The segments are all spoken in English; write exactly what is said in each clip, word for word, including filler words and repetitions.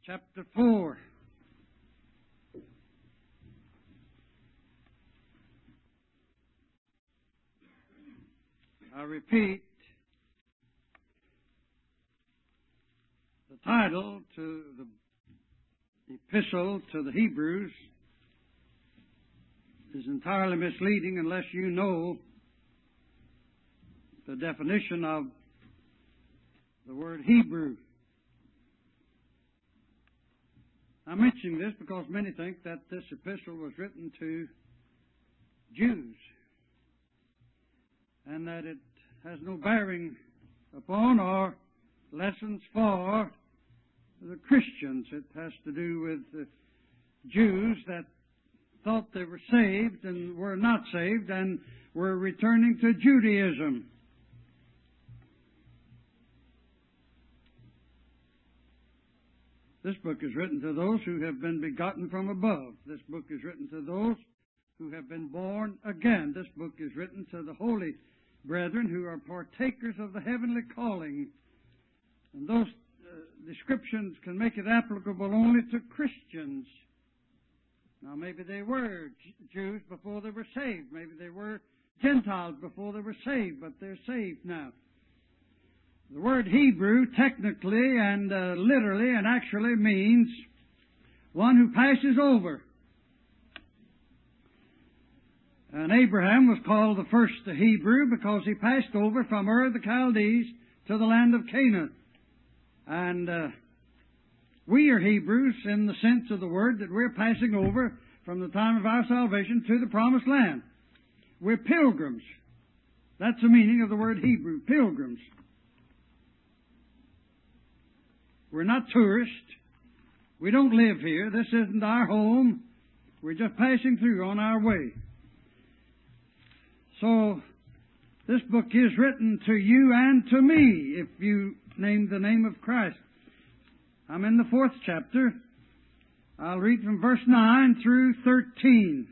chapter four. I repeat, the title to the epistle to the Hebrews is entirely misleading unless you know the definition of the word Hebrew. I'm mentioning this because many think that this epistle was written to Jews and that it has no bearing upon or lessons for the Christians. It has to do with the Jews that thought they were saved and were not saved and were returning to Judaism. This book is written to those who have been begotten from above. This book is written to those who have been born again. This book is written to the holy brethren who are partakers of the heavenly calling. And those uh, descriptions can make it applicable only to Christians. Now, maybe they were Jews before they were saved. Maybe they were Gentiles before they were saved, but they're saved now. The word Hebrew technically and uh, literally and actually means one who passes over. And Abraham was called the first Hebrew because he passed over from Ur of the Chaldees to the land of Canaan. And uh, we are Hebrews in the sense of the word that we're passing over from the time of our salvation to the promised land. We're pilgrims. That's the meaning of the word Hebrew, pilgrims. We're not tourists. We don't live here. This isn't our home. We're just passing through on our way. So, this book is written to you and to me, if you name the name of Christ. I'm in the fourth chapter. I'll read from verse nine through thirteen.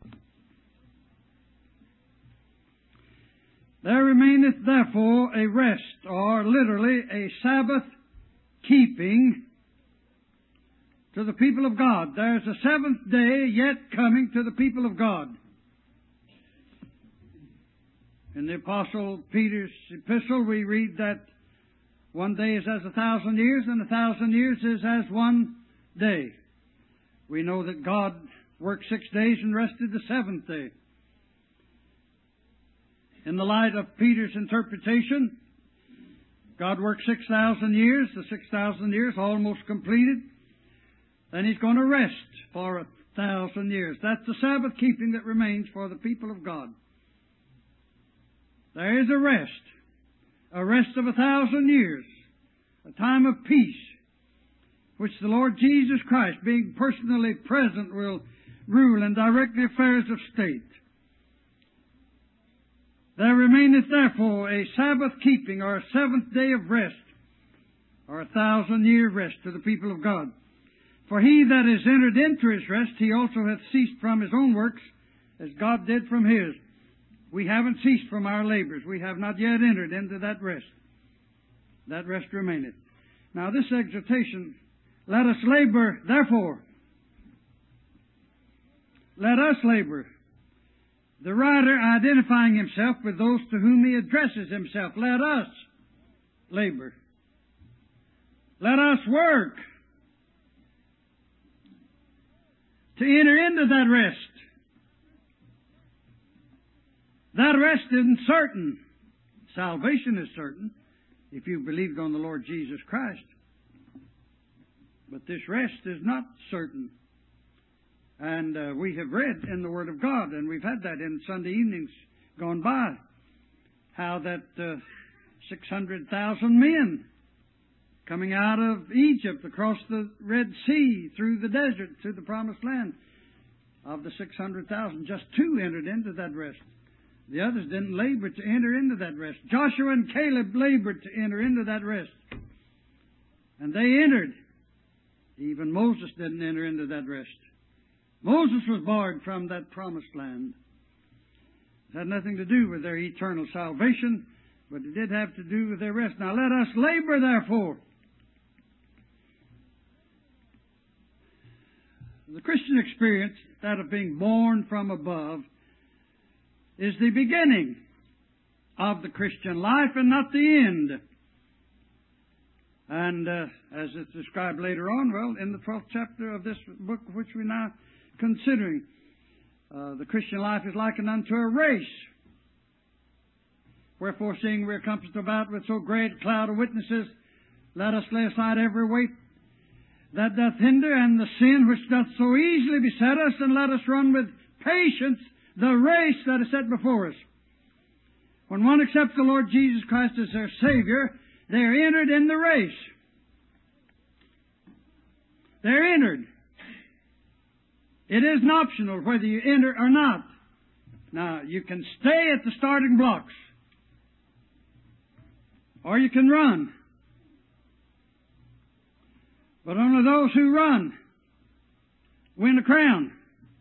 There remaineth therefore a rest, or literally a Sabbath keeping to the people of God. There's a seventh day yet coming to the people of God. In the Apostle Peter's epistle, we read that one day is as a thousand years, and a thousand years is as one day. We know that God worked six days and rested the seventh day. In the light of Peter's interpretation, God worked six thousand years, the six thousand years almost completed. Then He's going to rest for a thousand years. That's the Sabbath keeping that remains for the people of God. There is a rest, a rest of a thousand years, a time of peace, which the Lord Jesus Christ, being personally present, will rule and direct the affairs of state. There remaineth therefore a Sabbath keeping, or a seventh day of rest, or a thousand year rest to the people of God. For he that is entered into his rest, he also hath ceased from his own works, as God did from his. We haven't ceased from our labors. We have not yet entered into that rest. That rest remaineth. Now this exhortation, let us labor, therefore. Let us labor. The writer identifying himself with those to whom he addresses himself. Let us labor. Let us work to enter into that rest. That rest isn't certain. Salvation is certain if you've believed on the Lord Jesus Christ. But this rest is not certain. And uh, we have read in the Word of God, and we've had that in Sunday evenings gone by, how that uh, six hundred thousand men coming out of Egypt across the Red Sea through the desert to the Promised Land. Of the six hundred thousand, just two entered into that rest. The others didn't labor to enter into that rest. Joshua and Caleb labored to enter into that rest. And they entered. Even Moses didn't enter into that rest. Moses was barred from that promised land. It had nothing to do with their eternal salvation, but it did have to do with their rest. Now let us labor, therefore. Christian experience, that of being born from above, is the beginning of the Christian life and not the end. And uh, as it's described later on, well, in the twelfth chapter of this book which we're now considering, uh, the Christian life is likened unto a race. Wherefore, seeing we are compassed about with so great a cloud of witnesses, let us lay aside every weight that doth hinder, and the sin which doth so easily beset us, and let us run with patience the race that is set before us. When one accepts the Lord Jesus Christ as their Savior, they are entered in the race. They're entered. It isn't optional whether you enter or not. Now, you can stay at the starting blocks, or you can run. But only those who run win a crown.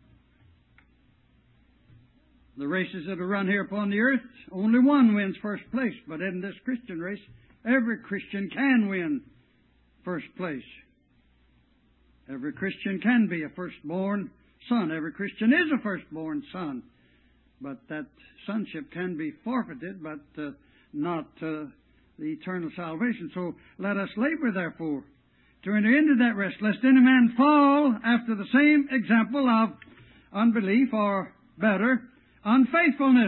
The races that are run here upon the earth, only one wins first place. But in this Christian race, every Christian can win first place. Every Christian can be a firstborn son. Every Christian is a firstborn son. But that sonship can be forfeited, but uh, not uh, the eternal salvation. So let us labor, therefore, to enter into that rest, lest any man fall after the same example of unbelief, or better, unfaithfulness.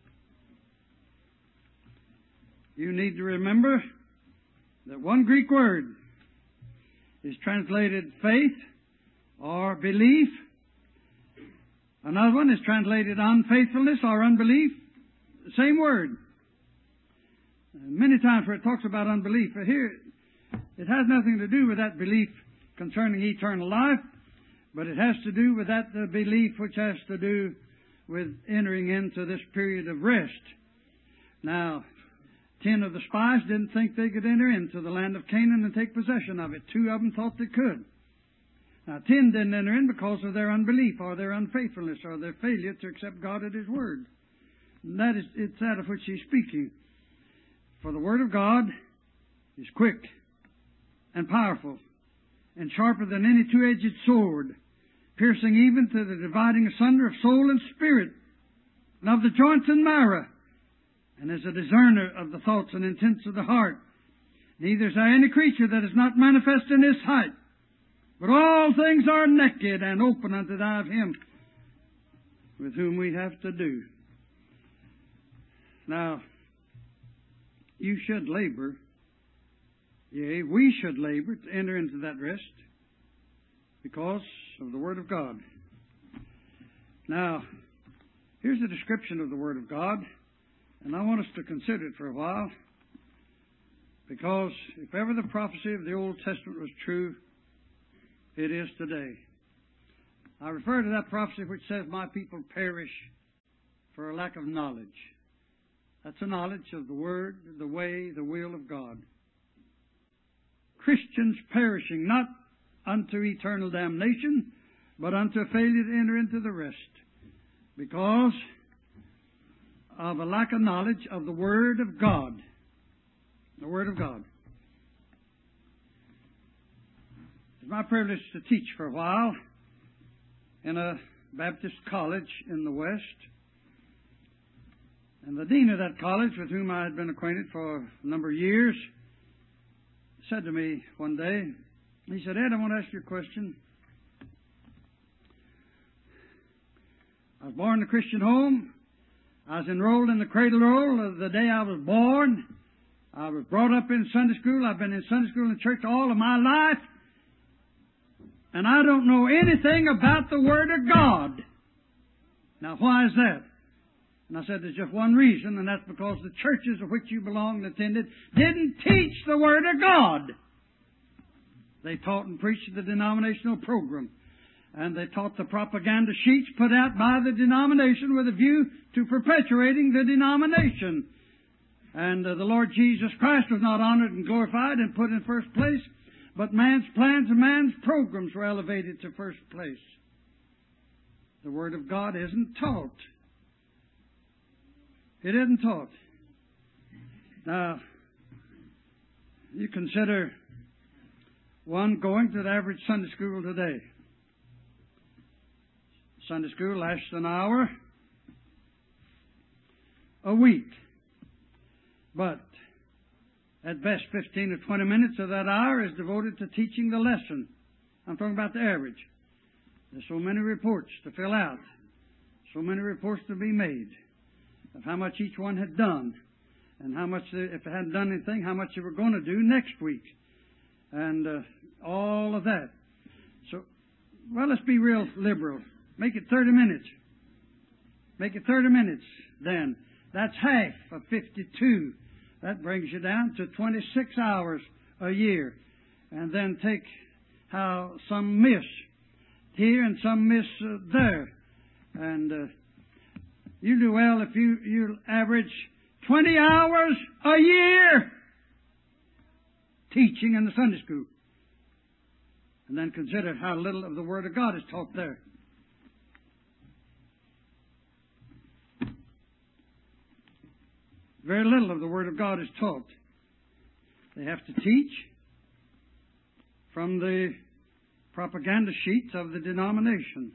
You need to remember that one Greek word is translated faith or belief. Another one is translated unfaithfulness or unbelief. The same word. Many times where it talks about unbelief, here it has nothing to do with that belief concerning eternal life, but it has to do with that uh, belief which has to do with entering into this period of rest. Now, ten of the spies didn't think they could enter into the land of Canaan and take possession of it. Two of them thought they could. Now, ten didn't enter in because of their unbelief or their unfaithfulness or their failure to accept God at His Word. And that is, it's that of which He's speaking. For the Word of God is quick and powerful, and sharper than any two-edged sword, piercing even to the dividing asunder of soul and spirit, and of the joints and marrow, and is a discerner of the thoughts and intents of the heart. Neither is there any creature that is not manifest in His sight, but all things are naked and open unto the eye of Him with whom we have to do. Now, you should labor. Yea, we should labor to enter into that rest because of the Word of God. Now, here's a description of the Word of God, and I want us to consider it for a while, because if ever the prophecy of the Old Testament was true, it is today. I refer to that prophecy which says, "My people perish for a lack of knowledge." That's a knowledge of the Word, the way, the will of God. Christians perishing, not unto eternal damnation, but unto a failure to enter into the rest, because of a lack of knowledge of the Word of God. The Word of God. It's my privilege to teach for a while in a Baptist college in the West. And the dean of that college, with whom I had been acquainted for a number of years, said to me one day, he said, "Ed, I want to ask you a question. I was born in a Christian home. I was enrolled in the cradle roll of the day I was born. I was brought up in Sunday school. I've been in Sunday school and church all of my life. And I don't know anything about the Word of God. Now, why is that?" And I said, "There's just one reason, and that's because the churches of which you belonged and attended didn't teach the Word of God. They taught and preached the denominational program. And they taught the propaganda sheets put out by the denomination with a view to perpetuating the denomination. And uh, the Lord Jesus Christ was not honored and glorified and put in first place, but man's plans and man's programs were elevated to first place. The Word of God isn't taught. It isn't taught. Now, you consider one going to the average Sunday school today. Sunday school lasts an hour a week. But at best, fifteen or twenty minutes of that hour is devoted to teaching the lesson. I'm talking about the average. There's so many reports to fill out, so many reports to be made of how much each one had done, and how much, they, if they hadn't done anything, how much they were going to do next week, and uh, all of that. So, well, let's be real liberal. Make it thirty minutes. Make it thirty minutes, then. That's half of fifty-two. That brings you down to twenty-six hours a year. And then take how some miss here and some miss uh, there. And uh, you do well if you, you average twenty hours a year teaching in the Sunday school. And then consider how little of the Word of God is taught there. Very little of the Word of God is taught. They have to teach from the propaganda sheets of the denomination.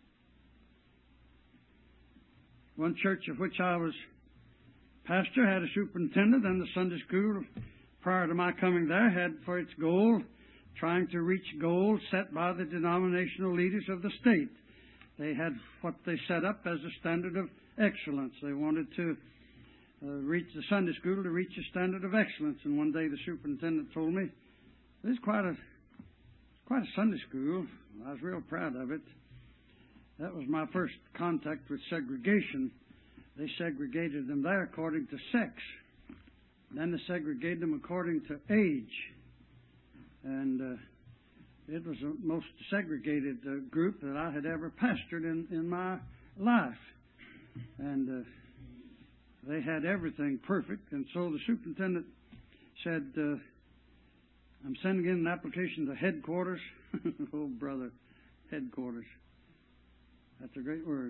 One church of which I was pastor had a superintendent, and the Sunday school, prior to my coming there, had for its goal trying to reach goals set by the denominational leaders of the state. They had what they set up as a standard of excellence. They wanted to uh, reach the Sunday school to reach a standard of excellence. And one day the superintendent told me, "There's quite a quite a Sunday school." I was real proud of it. That was my first contact with segregation. They segregated them there according to sex. Then they segregated them according to age. And uh, it was the most segregated uh, group that I had ever pastored in, in my life. And uh, they had everything perfect. And so the superintendent said, uh, "I'm sending in an application to headquarters." Oh, brother, headquarters. That's a great word.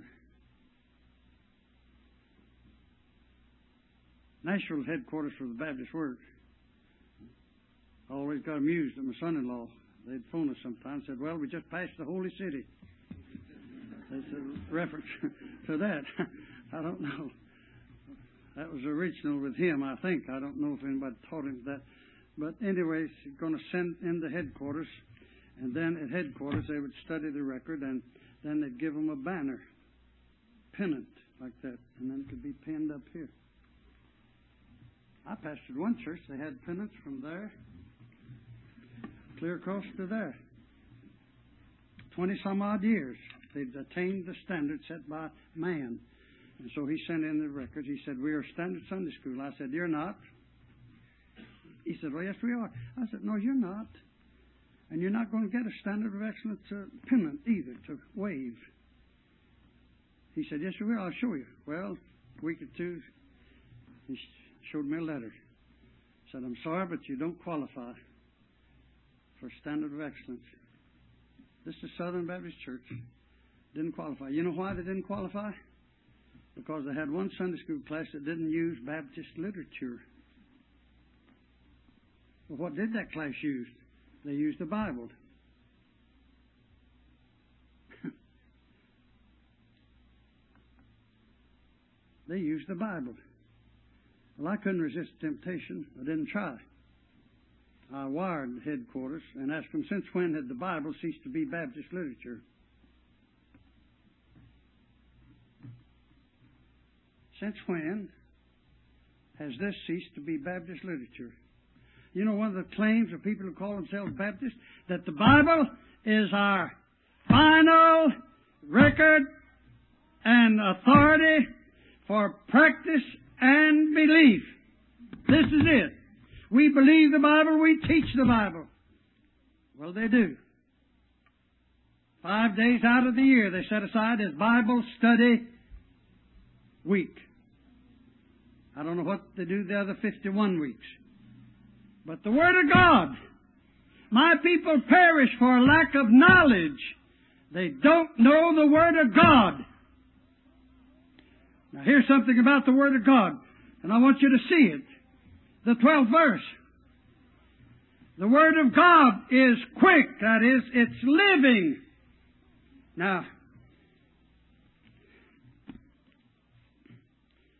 Nashville headquarters for the Baptist Word. I always got amused at my son-in-law. They'd phone us sometimes and said, "Well, we just passed the Holy City." That's a reference to that. I don't know. That was original with him, I think. I don't know if anybody taught him that. But anyways, he's going to send in the headquarters. And then at headquarters, they would study the record, and then they'd give them a banner, pennant, like that. And then it could be pinned up here. I pastored one church. They had pennants from there clear across to there. Twenty some odd years. They'd attained the standard set by man. And so he sent in the record. He said, "We are a standard Sunday school." I said, "You're not." He said, "Well, yes, we are." I said, "No, you're not. And you're not going to get a standard of excellence uh, pennant either to wave." He said, "Yes, we will. I'll show you." Well, a week or two, he showed me a letter. Said, "I'm sorry, but you don't qualify for standard of excellence." This is Southern Baptist Church. Didn't qualify. You know why they didn't qualify? Because they had one Sunday school class that didn't use Baptist literature. Well, what did that class use? They used the Bible. They used the Bible. Well, I couldn't resist temptation. I didn't try. I wired headquarters and asked them, "Since when had the Bible ceased to be Baptist literature?" Since when has this ceased to be Baptist literature? You know, one of the claims of people who call themselves Baptists, that the Bible is our final record and authority for practice and belief. This is it. We believe the Bible, we teach the Bible. Well, they do. Five days out of the year they set aside as Bible study week. I don't know what they do the other fifty-one weeks. But the Word of God, "My people perish for lack of knowledge." They don't know the Word of God. Now here's something about the Word of God, and I want you to see it. The twelfth verse. The Word of God is quick. That is, it's living. Now,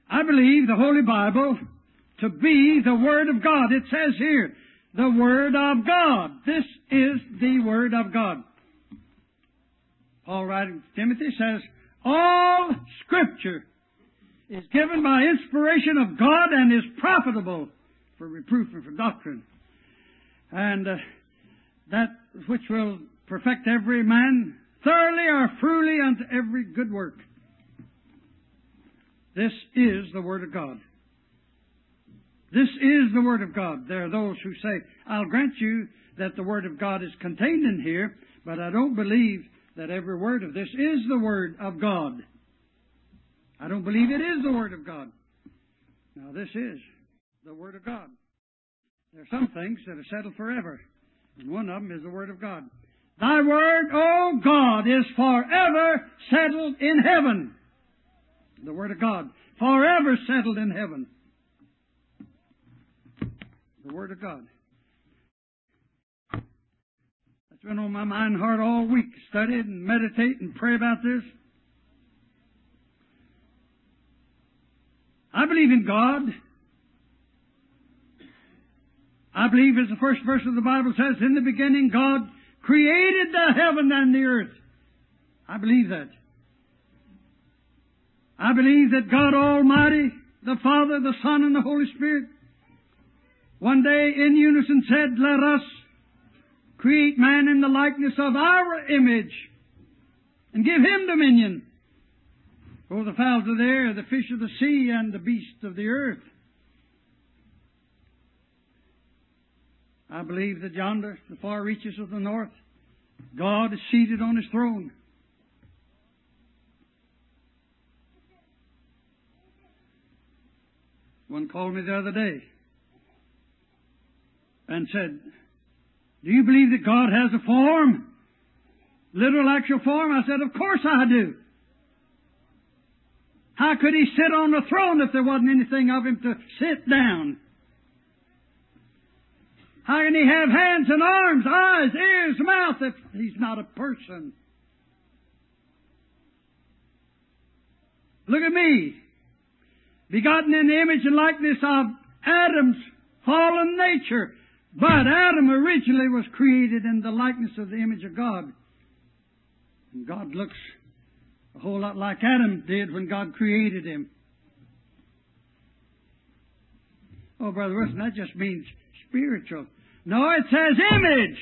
I believe the Holy Bible to be the Word of God. It says here, the Word of God. This is the Word of God. Paul writing to Timothy says, all Scripture is given by inspiration of God and is profitable for reproof and for doctrine. And uh, that which will perfect every man thoroughly or truly unto every good work. This is the Word of God. This is the Word of God. There are those who say, I'll grant you that the Word of God is contained in here, but I don't believe that every word of this is the Word of God. I don't believe it is the Word of God. Now this is the Word of God. There are some things that are settled forever, and one of them is the Word of God. Thy Word, O God, is forever settled in heaven. The Word of God, forever settled in heaven. The Word of God. That's been on my mind and heart all week. Study it and meditate and pray about this. I believe in God. I believe, as the first verse of the Bible says, in the beginning God created the heaven and the earth. I believe that. I believe that God Almighty, the Father, the Son, and the Holy Spirit, one day in unison said, let us create man in the likeness of our image and give him dominion over the fowls of the air, the fish of the sea, and the beasts of the earth. I believe that yonder, the far reaches of the north, God is seated on His throne. One called me the other day and said, do you believe that God has a form? Literal actual form? I said, of course I do. How could He sit on the throne if there wasn't anything of Him to sit down? How can He have hands and arms, eyes, ears, mouth if He's not a person? Look at me. Begotten in the image and likeness of Adam's fallen nature. But Adam originally was created in the likeness of the image of God. And God looks a whole lot like Adam did when God created him. Oh, Brother Wilson, that just means spiritual. No, it says image.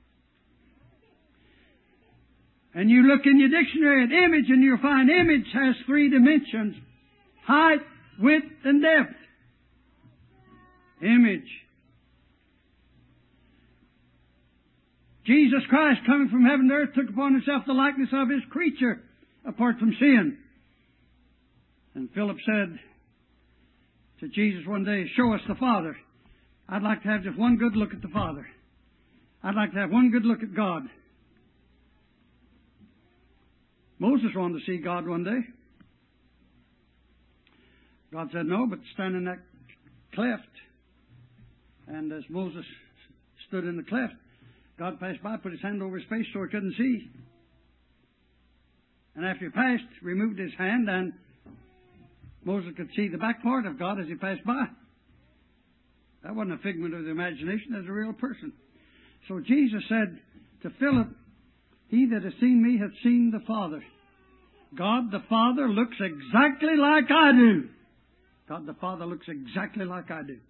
And you look in your dictionary at image and you'll find image has three dimensions. Height, width, and depth. Image. Jesus Christ, coming from heaven to earth, took upon Himself the likeness of His creature, apart from sin. And Philip said to Jesus one day, show us the Father. I'd like to have just one good look at the Father. I'd like to have one good look at God. Moses wanted to see God one day. God said no, but stand in that cleft. And as Moses stood in the cleft, God passed by, put His hand over his face so he couldn't see. And after He passed, removed His hand, and Moses could see the back part of God as He passed by. That wasn't a figment of the imagination, that was a real person. So Jesus said to Philip, he that has seen me hath seen the Father. God the Father looks exactly like I do. God the Father looks exactly like I do.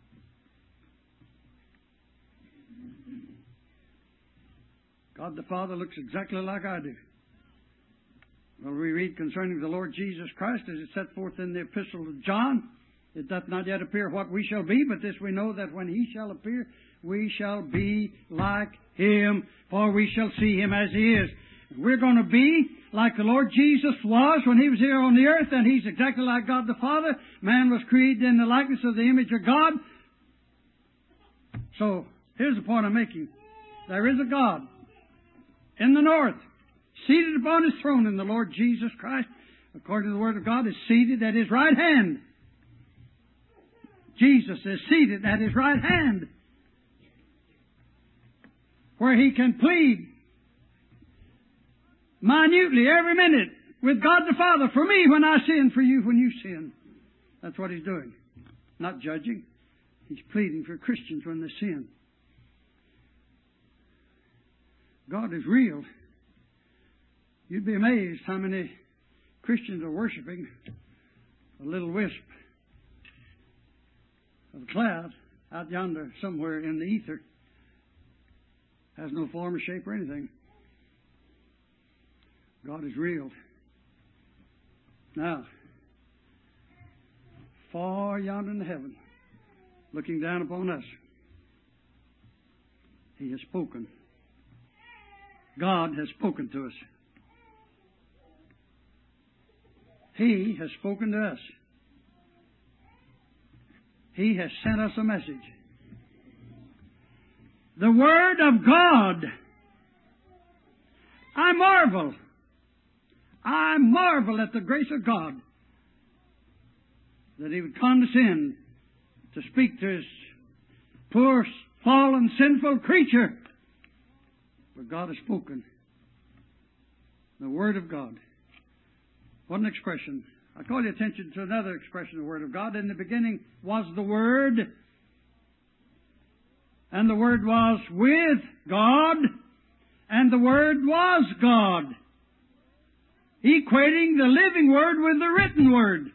God the Father looks exactly like I do. Well, we read concerning the Lord Jesus Christ as it's set forth in the Epistle of John. It doth not yet appear what we shall be, but this we know, that when He shall appear, we shall be like Him, for we shall see Him as He is. We're going to be like the Lord Jesus was when He was here on the earth, and He's exactly like God the Father. Man was created in the likeness of the image of God. So, here's the point I'm making. There is a God in the north, seated upon His throne, and the Lord Jesus Christ, according to the Word of God, is seated at His right hand. Jesus is seated at His right hand, where He can plead minutely every minute with God the Father, for me when I sin, for you when you sin. That's what He's doing. Not judging. He's pleading for Christians when they sin. God is real. You'd be amazed how many Christians are worshiping a little wisp of a cloud out yonder somewhere in the ether. Has no form or shape or anything. God is real. Now, far yonder in heaven, looking down upon us, He has spoken. God has spoken to us. He has spoken to us. He has sent us a message. The Word of God. I marvel. I marvel at the grace of God that He would condescend to speak to His poor, fallen, sinful creature. But God has spoken. The Word of God. What an expression. I call your attention to another expression of the Word of God. In the beginning was the Word, and the Word was with God, and the Word was God. Equating the living Word with the written Word.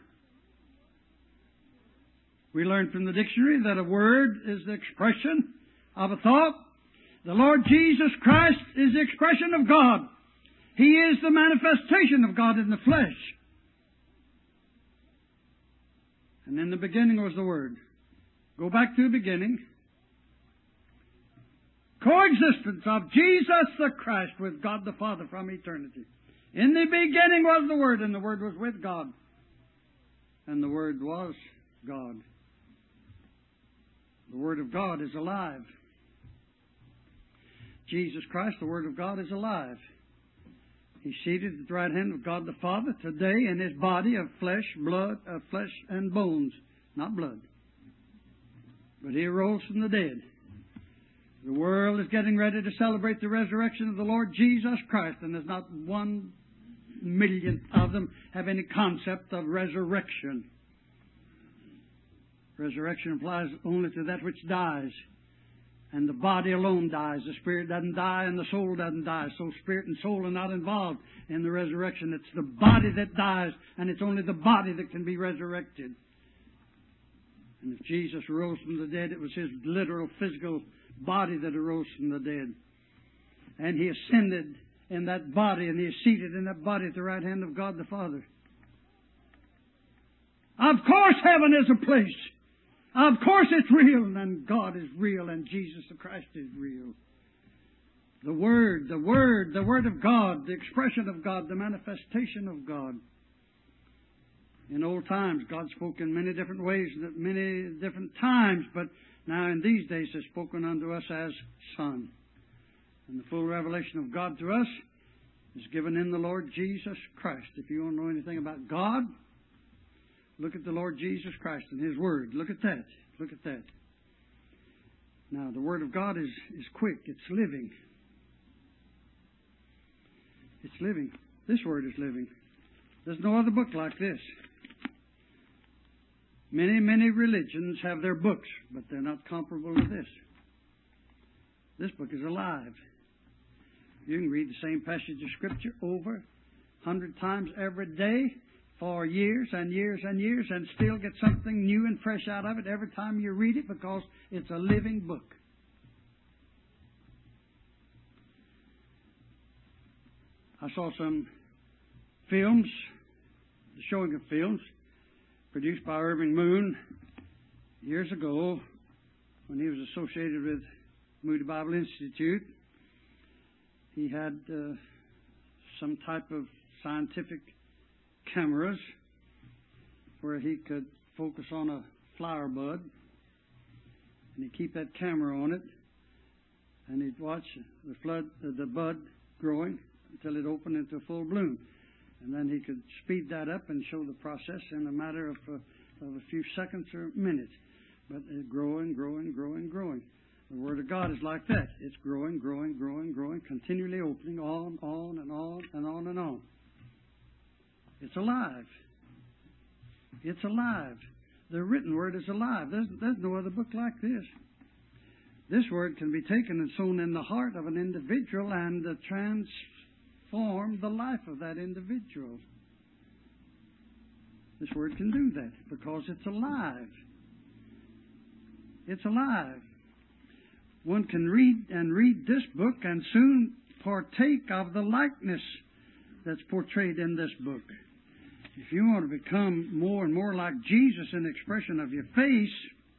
We learn from the dictionary that a word is the expression of a thought. The Lord Jesus Christ is the expression of God. He is the manifestation of God in the flesh. And in the beginning was the Word. Go back to the beginning. Coexistence of Jesus the Christ with God the Father from eternity. In the beginning was the Word, and the Word was with God. And the Word was God. The Word of God is alive. Jesus Christ, the Word of God, is alive. He's seated at the right hand of God the Father today in His body of flesh, blood, of flesh and bones. Not blood. But He arose from the dead. The world is getting ready to celebrate the resurrection of the Lord Jesus Christ, and there's not one millionth of them have any concept of resurrection. Resurrection applies only to that which dies. And the body alone dies. The spirit doesn't die and the soul doesn't die. So spirit and soul are not involved in the resurrection. It's the body that dies, and it's only the body that can be resurrected. And if Jesus rose from the dead, it was His literal physical body that arose from the dead. And He ascended in that body, and He is seated in that body at the right hand of God the Father. Of course heaven is a place. Of course it's real, and God is real, and Jesus the Christ is real. The Word, the Word, the Word of God, the expression of God, the manifestation of God. In old times, God spoke in many different ways, at many different times, but now in these days He's spoken unto us as Son. And the full revelation of God to us is given in the Lord Jesus Christ. If you want to know anything about God, look at the Lord Jesus Christ and His Word. Look at that. Look at that. Now, the Word of God is, is quick. It's living. It's living. This Word is living. There's no other book like this. Many, many religions have their books, but they're not comparable to this. This book is alive. You can read the same passage of Scripture over a hundred times every day, for years and years and years, and still get something new and fresh out of it every time you read it, because it's a living book. I saw some films, the showing of films, produced by Irving Moon years ago when he was associated with Moody Bible Institute. He had uh, some type of scientific cameras where he could focus on a flower bud, and he'd keep that camera on it, and he'd watch the flood, uh, the bud growing until it opened into full bloom, and then he could speed that up and show the process in a matter of, uh, of a few seconds or minutes, but uh, growing, growing, growing, growing. The Word of God is like that. It's growing, growing, growing, growing, continually opening on, on, and on, and on, and on. It's alive. It's alive. The written Word is alive. There's, there's no other book like this. This Word can be taken and sown in the heart of an individual and uh, transform the life of that individual. This Word can do that because it's alive. It's alive. One can read and read this book and soon partake of the likeness that's portrayed in this book. If you want to become more and more like Jesus in the expression of your face,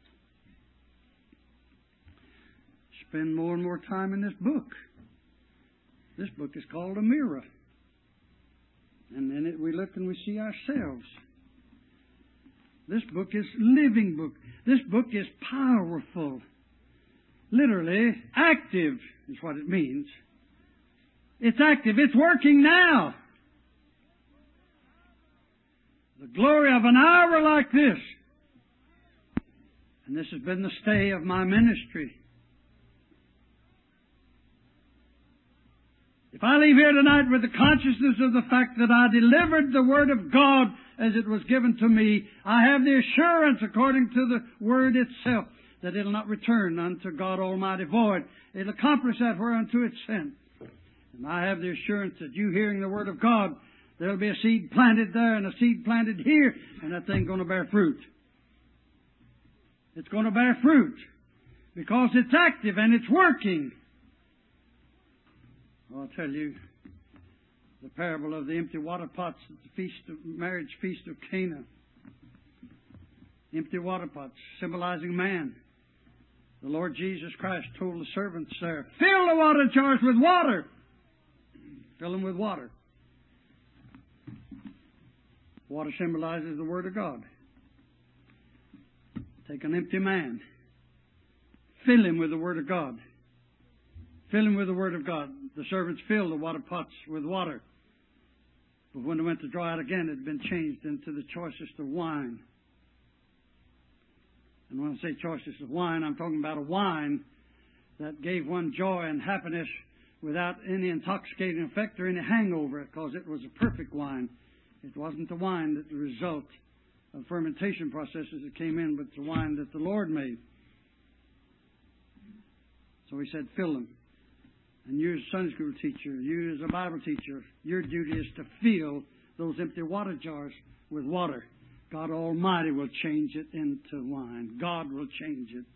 spend more and more time in this book. This book is called a mirror. And in it we look and we see ourselves. This book is living book. This book is powerful. Literally, active is what it means. It's active. It's working now. The glory of an hour like this. And this has been the stay of my ministry. If I leave here tonight with the consciousness of the fact that I delivered the Word of God as it was given to me, I have the assurance, according to the Word itself, that it'll not return unto God Almighty void. It'll accomplish that whereunto it's sent. And I have the assurance that you hearing the Word of God, there'll be a seed planted there and a seed planted here, and that thing's going to bear fruit. It's going to bear fruit because it's active and it's working. Well, I'll tell you the parable of the empty water pots at the feast of marriage feast of Cana. Empty water pots symbolizing man. The Lord Jesus Christ told the servants there, fill the water jars with water. Fill them with water. Water symbolizes the Word of God. Take an empty man. Fill him with the Word of God. Fill him with the Word of God. The servants filled the water pots with water. But when they went to draw out again, it had been changed into the choicest of wine. And when I say choicest of wine, I'm talking about a wine that gave one joy and happiness without any intoxicating effect or any hangover, because it was a perfect wine. It wasn't the wine that the result of fermentation processes that came in, but the wine that the Lord made. So He said, fill them. And you as a Sunday school teacher, you as a Bible teacher, your duty is to fill those empty water jars with water. God Almighty will change it into wine. God will change it.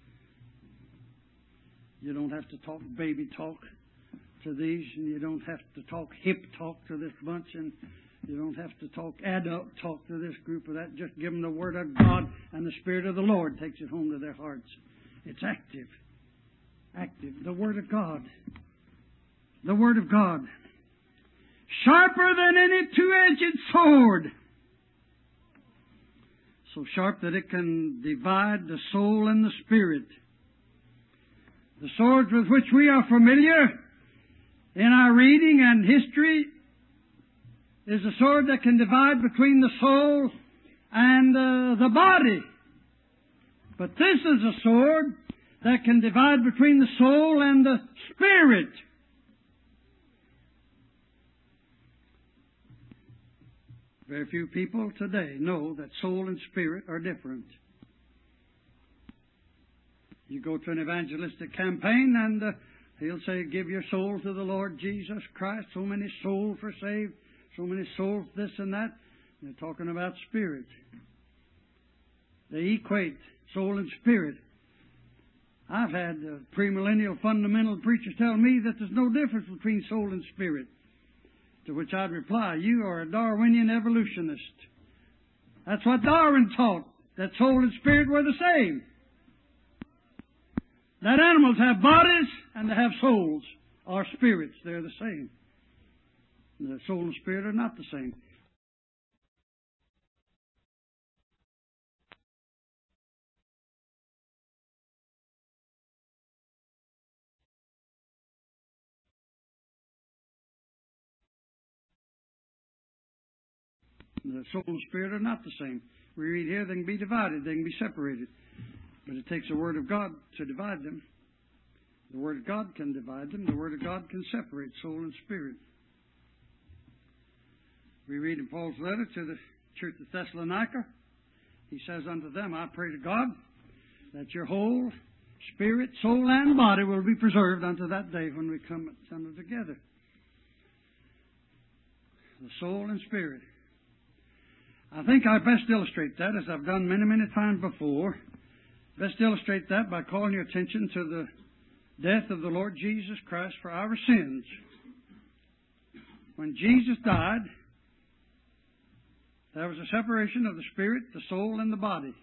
You don't have to talk baby talk to these, and you don't have to talk hip talk to this bunch, and you don't have to talk adult talk to this group or that. Just give them the Word of God, and the Spirit of the Lord takes it home to their hearts. It's active. Active. The Word of God. The Word of God. Sharper than any two-edged sword. So sharp that it can divide the soul and the spirit. The swords with which we are familiar in our reading and history is a sword that can divide between the soul and uh, the body. But this is a sword that can divide between the soul and the spirit. Very few people today know that soul and spirit are different. You go to an evangelistic campaign and uh, he'll say, give your soul to the Lord Jesus Christ. So many souls are saved. So many souls this and that. They're talking about spirit. They equate soul and spirit. I've had uh, premillennial fundamental preachers tell me that there's no difference between soul and spirit. To which I'd reply, you are a Darwinian evolutionist. That's what Darwin taught, that soul and spirit were the same. That animals have bodies and they have souls, or spirits. They're the same. The soul and spirit are not the same. The soul and spirit are not the same. We read here, they can be divided, they can be separated. But it takes the Word of God to divide them. The Word of God can divide them. The Word of God can separate soul and spirit. We read in Paul's letter to the church of Thessalonica, He says unto them, I pray to God that your whole spirit, soul, and body will be preserved unto that day when we come together. The soul and spirit. I think I best illustrate that, as I've done many, many times before. Best illustrate that by calling your attention to the death of the Lord Jesus Christ for our sins. When Jesus died, there was a separation of the spirit, the soul, and the body.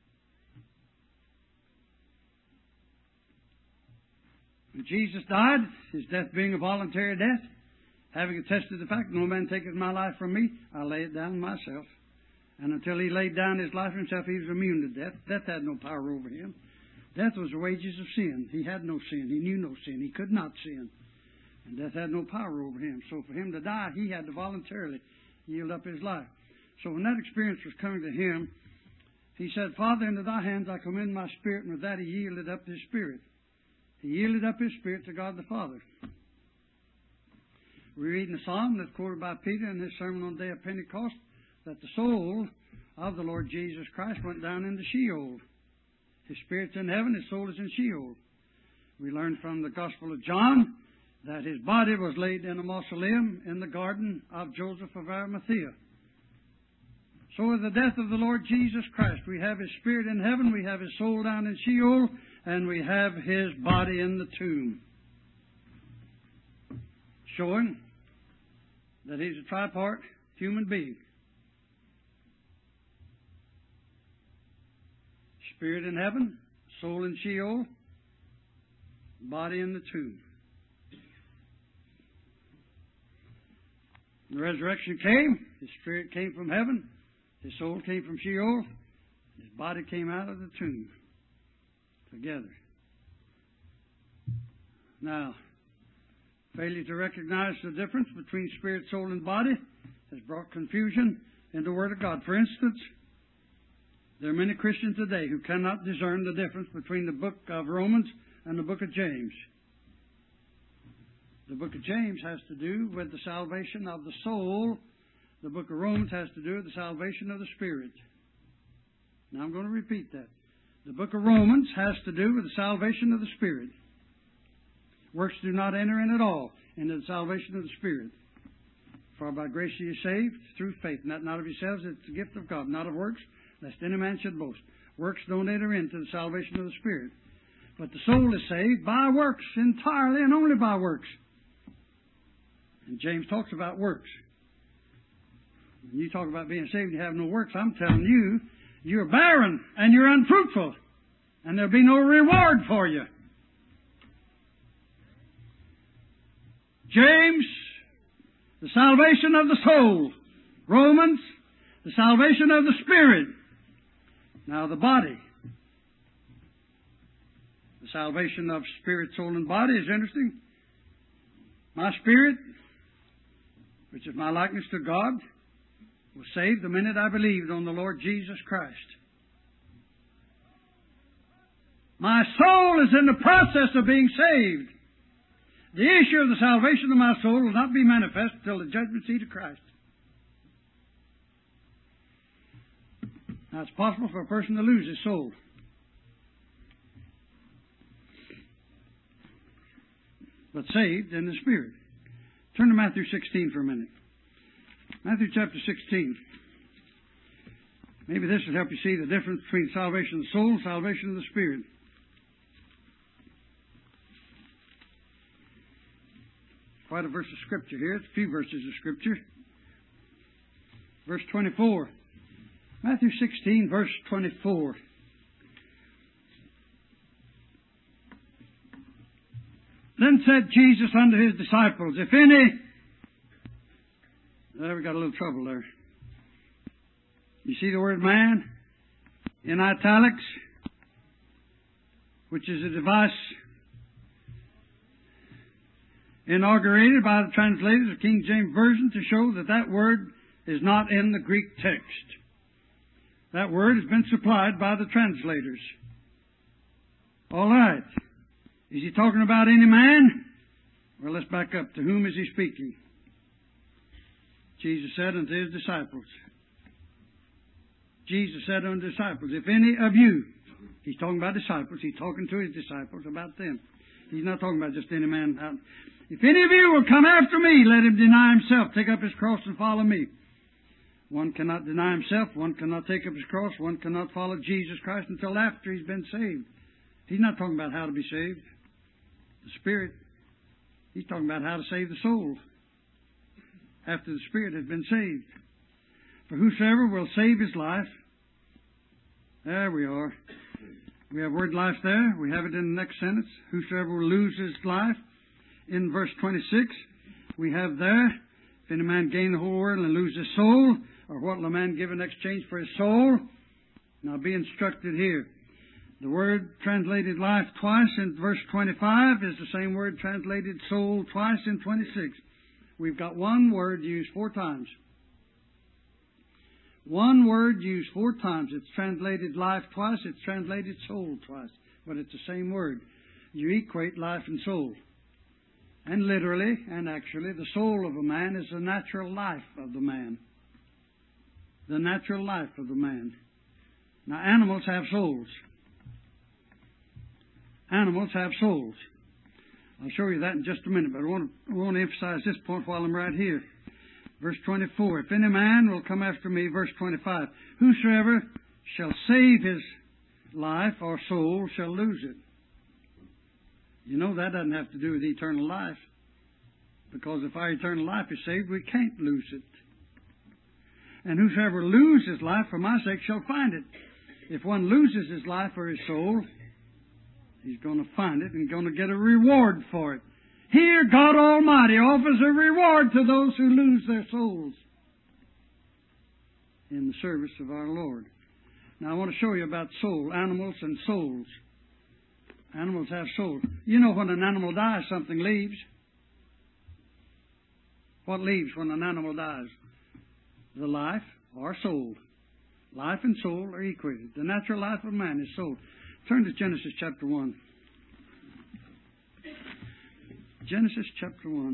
When Jesus died, His death being a voluntary death, having attested the fact, no man taketh my life from me, I lay it down myself. And until He laid down His life Himself, He was immune to death. Death had no power over Him. Death was the wages of sin. He had no sin. He knew no sin. He could not sin. And death had no power over Him. So for Him to die, He had to voluntarily yield up His life. So when that experience was coming to Him, He said, Father, into Thy hands I commend my spirit. And with that He yielded up His spirit. He yielded up His spirit to God the Father. We read in the Psalm that's quoted by Peter in his sermon on the day of Pentecost that the soul of the Lord Jesus Christ went down into Sheol. His spirit's in heaven, His soul is in Sheol. We learned from the Gospel of John that His body was laid in a mausoleum in the garden of Joseph of Arimathea. So with the death of the Lord Jesus Christ, we have His spirit in heaven, we have His soul down in Sheol, and we have His body in the tomb. Showing that He's a tripart human being. Spirit in heaven, soul in Sheol, body in the tomb. The resurrection came, His spirit came from heaven, His soul came from Sheol, His body came out of the tomb together. Now, failure to recognize the difference between spirit, soul, and body has brought confusion in the Word of God. For instance, there are many Christians today who cannot discern the difference between the book of Romans and the book of James. The book of James has to do with the salvation of the soul. The book of Romans has to do with the salvation of the spirit. Now I'm going to repeat that. The book of Romans has to do with the salvation of the spirit. Works do not enter in at all into the salvation of the spirit. For by grace ye are saved through faith, and that not of yourselves, it's the gift of God, not of works, lest any man should boast. Works don't enter into the salvation of the spirit. But the soul is saved by works, entirely and only by works. And James talks about works. When you talk about being saved and you have no works, I'm telling you, you're barren and you're unfruitful. And there'll be no reward for you. James, the salvation of the soul. Romans, the salvation of the spirit. Now the body. The salvation of spirit, soul, and body is interesting. My spirit, which is my likeness to God, was saved the minute I believed on the Lord Jesus Christ. My soul is in the process of being saved. The issue of the salvation of my soul will not be manifest until the judgment seat of Christ. Now, it's possible for a person to lose his soul. But saved in the Spirit. Turn to Matthew sixteen for a minute. Matthew chapter sixteen. Maybe this will help you see the difference between salvation of the soul and salvation of the Spirit. Quite a verse of Scripture here. It's a few verses of Scripture. Verse twenty-four. Matthew sixteen, verse twenty-four. Then said Jesus unto His disciples, if any... There, we got a little trouble there. You see the word man in italics, which is a device inaugurated by the translators of King James Version to show that that word is not in the Greek text. That word has been supplied by the translators. All right. Is He talking about any man? Well, let's back up. To whom is He speaking? Jesus said unto His disciples. Jesus said unto the disciples, if any of you, He's talking about disciples, He's talking to His disciples about them. He's not talking about just any man out. If any of you will come after me, let him deny himself, take up his cross and follow me. One cannot deny himself, one cannot take up his cross, one cannot follow Jesus Christ until after he's been saved. He's not talking about how to be saved. The Spirit, He's talking about how to save the soul after the Spirit has been saved. For whosoever will save his life, there we are. We have word life there. We have it in the next sentence. Whosoever will lose his life. In verse twenty-six, we have there, if any man gain the whole world and lose his soul, or what will a man give in exchange for his soul? Now be instructed here. The word translated life twice in verse twenty-five is the same word translated soul twice in twenty-six. We've got one word used four times. One word used four times. It's translated life twice, it's translated soul twice. But it's the same word. You equate life and soul. And literally and actually, the soul of a man is the natural life of the man. The natural life of the man. Now, animals have souls. Animals have souls. I'll show you that in just a minute, but I want to, I want to emphasize this point while I'm right here. Verse twenty-four, if any man will come after me, verse twenty-five, whosoever shall save his life or soul shall lose it. You know that doesn't have to do with eternal life. Because if our eternal life is saved, we can't lose it. And whosoever loses life for my sake shall find it. If one loses his life or his soul, he's going to find it and going to get a reward for it. Here, God Almighty offers a reward to those who lose their souls in the service of our Lord. Now, I want to show you about soul, animals and souls. Animals have souls. You know when an animal dies, something leaves. What leaves when an animal dies? The life or soul. Life and soul are equated. The natural life of man is soul. Turn to Genesis chapter one. Genesis chapter one.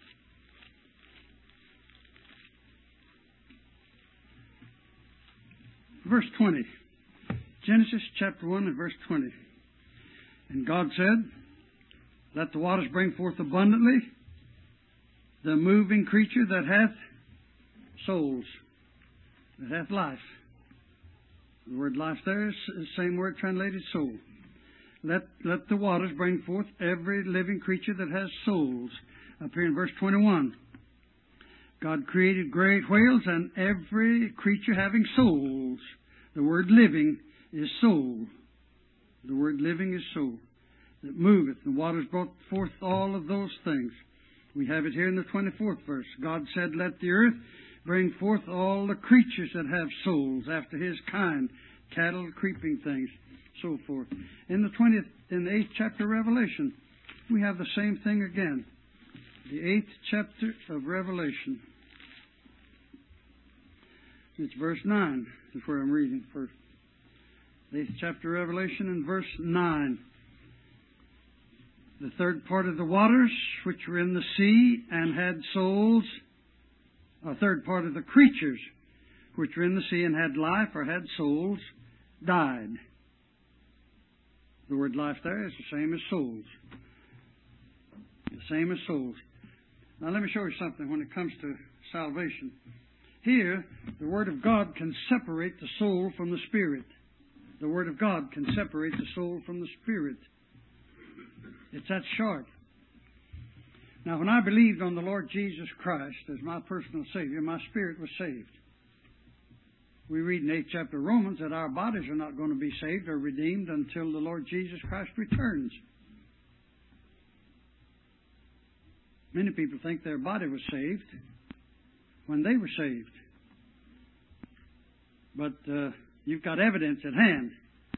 Verse twenty. Genesis chapter one and verse twenty. And God said, let the waters bring forth abundantly the moving creature that hath souls, that hath life. The word life there is the same word translated soul. Let, let the waters bring forth every living creature that has souls. Up here in verse twenty-one. God created great whales and every creature having souls. The word living is soul. The word living is soul. That moveth. The waters brought forth all of those things. We have it here in the twenty-fourth verse. God said, let the earth bring forth all the creatures that have souls after His kind. Cattle, creeping things, so forth. In the twentieth, in the eighth chapter of Revelation, we have the same thing again. The eighth chapter of Revelation. It's verse nine. That's where I'm reading first. The eighth chapter of Revelation and verse nine. The third part of the waters which were in the sea and had souls, a third part of the creatures which were in the sea and had life or had souls, died. The word life there is the same as souls. The same as souls. Now let me show you something when it comes to salvation. Here, the Word of God can separate the soul from the Spirit. The Word of God can separate the soul from the Spirit. It's that short. Now, when I believed on the Lord Jesus Christ as my personal Savior, my spirit was saved. We read in the eighth chapter of Romans that our bodies are not going to be saved or redeemed until the Lord Jesus Christ returns. Many people think their body was saved when they were saved. But uh, you've got evidence at hand.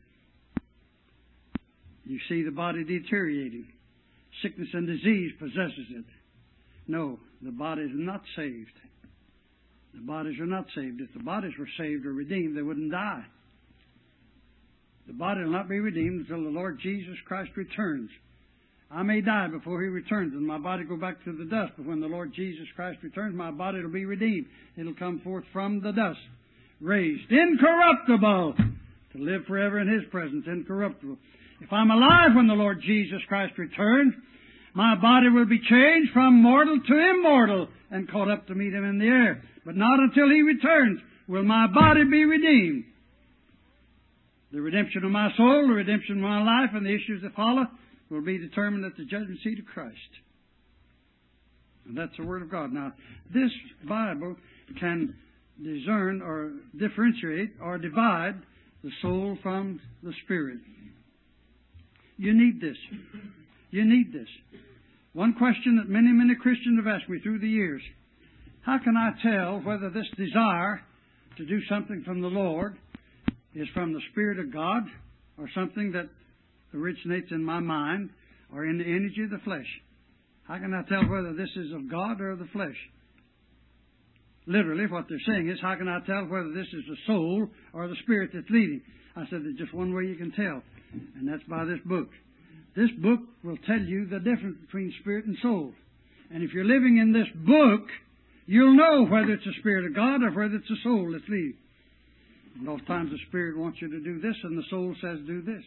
You see the body deteriorating. Sickness and disease possesses it. No, the body is not saved. The bodies are not saved. If the bodies were saved or redeemed, they wouldn't die. The body will not be redeemed until the Lord Jesus Christ returns. I may die before He returns and my body go back to the dust, but when the Lord Jesus Christ returns, my body will be redeemed. It'll come forth from the dust, raised, incorruptible, to live forever in His presence, incorruptible. If I'm alive when the Lord Jesus Christ returns, my body will be changed from mortal to immortal and caught up to meet Him in the air. But not until He returns will my body be redeemed. The redemption of my soul, the redemption of my life, and the issues that follow will be determined at the judgment seat of Christ. And that's the Word of God. Now, this Bible can discern or differentiate or divide the soul from the spirit. You need this. You need this. One question that many, many Christians have asked me through the years: how can I tell whether this desire to do something from the Lord is from the Spirit of God or something that originates in my mind or in the energy of the flesh? How can I tell whether this is of God or of the flesh? Literally, what they're saying is, how can I tell whether this is the soul or the Spirit that's leading? I said, there's just one way you can tell, and that's by this book. This book will tell you the difference between spirit and soul. And if you're living in this book, you'll know whether it's the Spirit of God or whether it's the soul that's leading. And oftentimes the Spirit wants you to do this, and the soul says do this.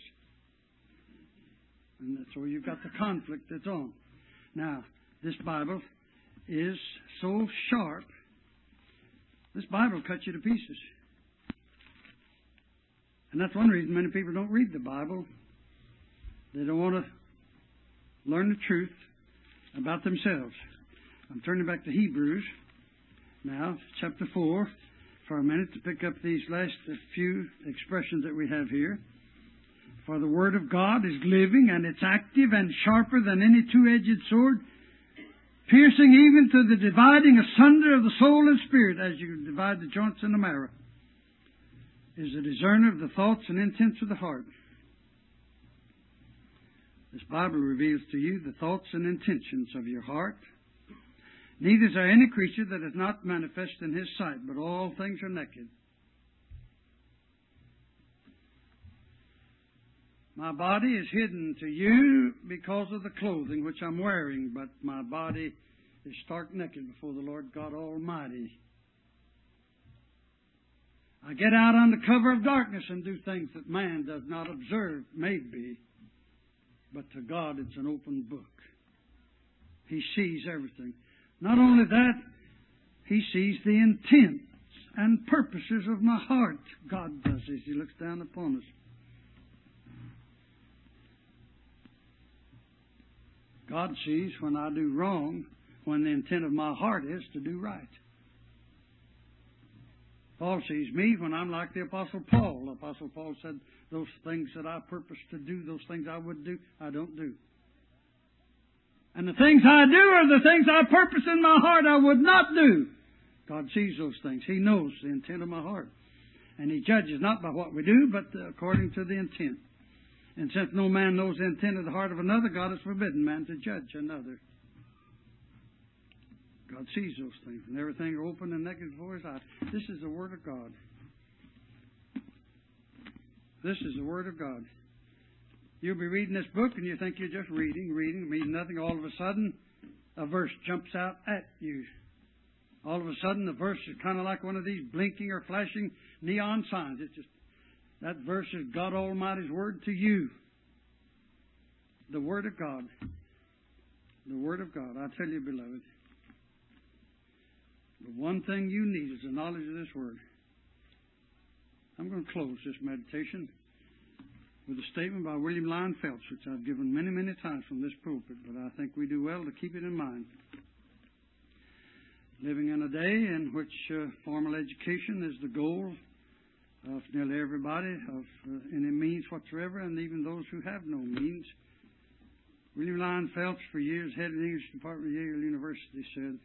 And that's where you've got the conflict that's on. Now, this Bible is so sharp. This Bible cuts you to pieces. And that's one reason many people don't read the Bible. They don't want to learn the truth about themselves. I'm turning back to Hebrews now, chapter four, for a minute to pick up these last few expressions that we have here. For the Word of God is living, and it's active and sharper than any two-edged sword, piercing even to the dividing asunder of the soul and spirit, as you divide the joints and the marrow, is a discerner of the thoughts and intents of the heart. This Bible reveals to you the thoughts and intentions of your heart. Neither is there any creature that is not manifest in His sight, but all things are naked. My body is hidden to you because of the clothing which I'm wearing, but my body is stark naked before the Lord God Almighty. I get out under cover of darkness and do things that man does not observe, maybe, but to God it's an open book. He sees everything. Not only that, He sees the intents and purposes of my heart. God does as He looks down upon us. God sees when I do wrong, when the intent of my heart is to do right. Paul sees me when I'm like the Apostle Paul. The Apostle Paul said, those things that I purpose to do, those things I would do, I don't do. And the things I do are the things I purpose in my heart I would not do. God sees those things. He knows the intent of my heart. And He judges not by what we do, but according to the intent. And since no man knows the intent of the heart of another, God has forbidden man to judge another. God sees those things, and everything are open and naked before His eyes. This is the Word of God. This is the Word of God. You'll be reading this book, and you think you're just reading, reading, reading nothing. All of a sudden, a verse jumps out at you. All of a sudden, the verse is kind of like one of these blinking or flashing neon signs. It's just that verse is God Almighty's Word to you. The Word of God. The Word of God. I tell you, beloved, the one thing you need is the knowledge of this Word. I'm going to close this meditation with a statement by William Lyon Phelps, which I've given many, many times from this pulpit, but I think we do well to keep it in mind. Living in a day in which uh, formal education is the goal of nearly everybody, of uh, any means whatsoever, and even those who have no means. William Lyon Phelps, for years head of the English department of Yale University, said,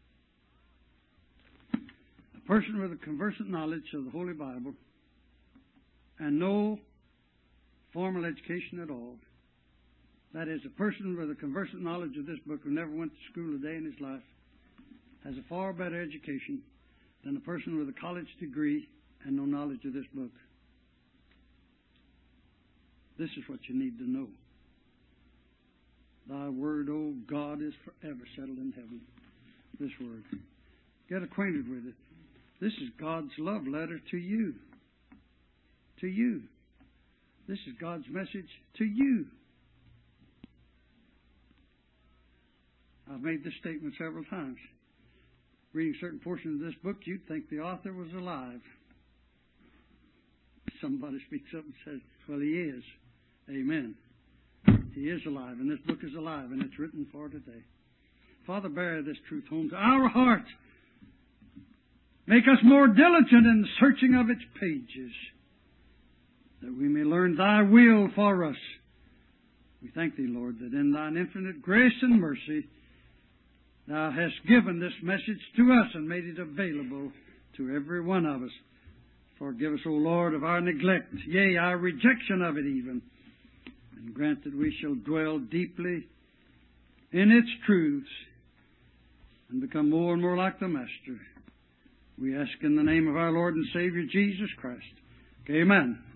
a person with a conversant knowledge of the Holy Bible and no formal education at all, that is, a person with a conversant knowledge of this book who never went to school a day in his life, has a far better education than a person with a college degree and no knowledge of this book. This is what you need to know. Thy word, O God, is forever settled in heaven. This word. Get acquainted with it. This is God's love letter to you. To you. This is God's message to you. I've made this statement several times. Reading certain portions of this book, you'd think the author was alive. Somebody speaks up and says, well, he is. Amen. He is alive, and this book is alive, and it's written for today. Father, bear this truth home to our heart. Make us more diligent in the searching of its pages, that we may learn Thy will for us. We thank Thee, Lord, that in Thine infinite grace and mercy, Thou hast given this message to us and made it available to every one of us. Forgive us, O Lord, of our neglect, yea, our rejection of it even, and grant that we shall dwell deeply in its truths and become more and more like the Master. We ask in the name of our Lord and Savior, Jesus Christ. Amen.